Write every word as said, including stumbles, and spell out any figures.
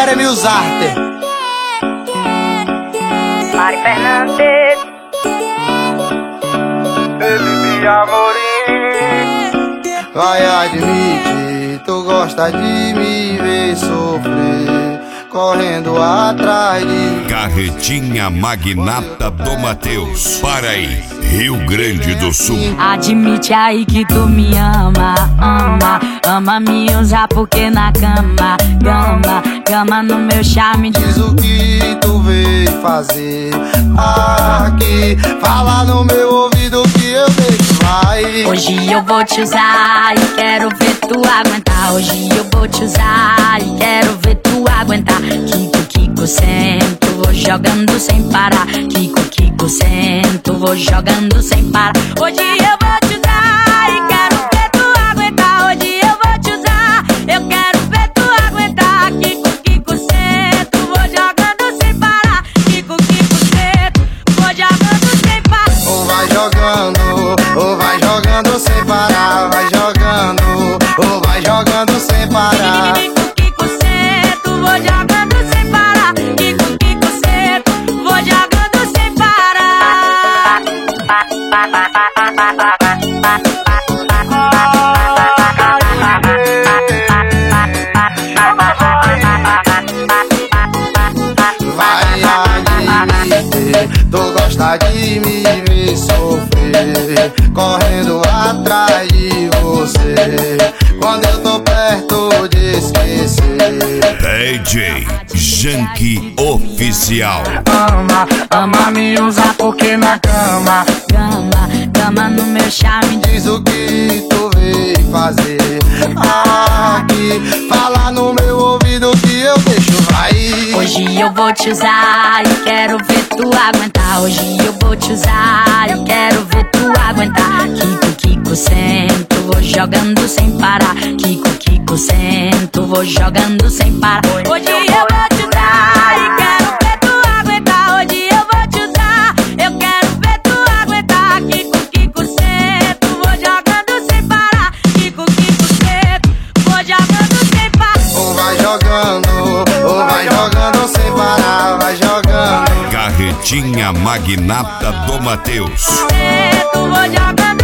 Jeremy Zarte. Mari Fernandes, Felipe Amorim. Vai admitir, tu gosta de me ver sofrer, correndo atrás de... Carretinha Magnata do Mateus, Paraí, Rio Grande do Sul. Admite aí que tu me ama, ama, ama me usar porque na cama, gama, gama no meu charme. Diz o que tu veio fazer aqui, fala no meu ouvido que eu deixo, vai. Hoje eu vou te usar e quero ver tu aguentar. Hoje eu vou te usar e quero ver tu aguentar. Kiko, Kiko, sento, vou jogando sem parar. Kiko, Kiko, sento, vou jogando sem parar. Hoje eu vou te usar e quero ver tu aguentar. Hoje eu vou te usar, eu quero ver tu aguentar. Kiko, Kiko, sento, vou jogando sem parar. Kiko, Kiko, sento, vou jogando sem parar. Ou vai jogando, ou vai jogando sem parar. Vai jogando, ou vai jogando sem parar. Kiko, Kiko, sento, vou jogando sem parar. Kiko, Kiko, sento, vou jogando sem parar. Vai admitir, tu gosta de me ver sofrer, correndo atrás de você, quando eu tô perto de esquecer. D J Janky Oficial. Ama, ama me usar porque na cama. Gama, gama no meu charme. Diz o que tu veio fazer aqui, fala no meu ouvido que eu deixo, vai. Hoje eu vou te usar e quero ver tu aguentar. Hoje eu vou te usar e quero ver tu aguentar. Kiko, Kiko, sento, vou jogando sem parar. Kiko, Kiko, sento, vou jogando sem parar. Hoje eu vou te usar e quero ver tu aguentar. Hoje eu vou te usar, eu quero ver tu aguentar. Kiko, Kiko, sento, vou jogando sem parar. Kiko, Kiko, sento, vou jogando sem parar. Ou vai jogando, ou vai jogando sem parar. Vai jogando. Carretinha Magnata do Mateus. Sento, vou jogando